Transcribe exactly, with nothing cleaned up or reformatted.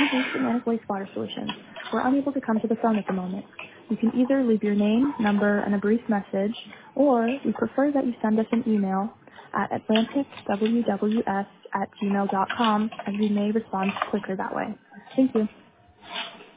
have reached Atlantic Wastewater Solutions. We're unable to come to the phone at the moment. You can either leave your name, number, and a brief message, or we prefer that you send us an email at atlanticwws at gmail dot com, as we may respond quicker that way. Thank you.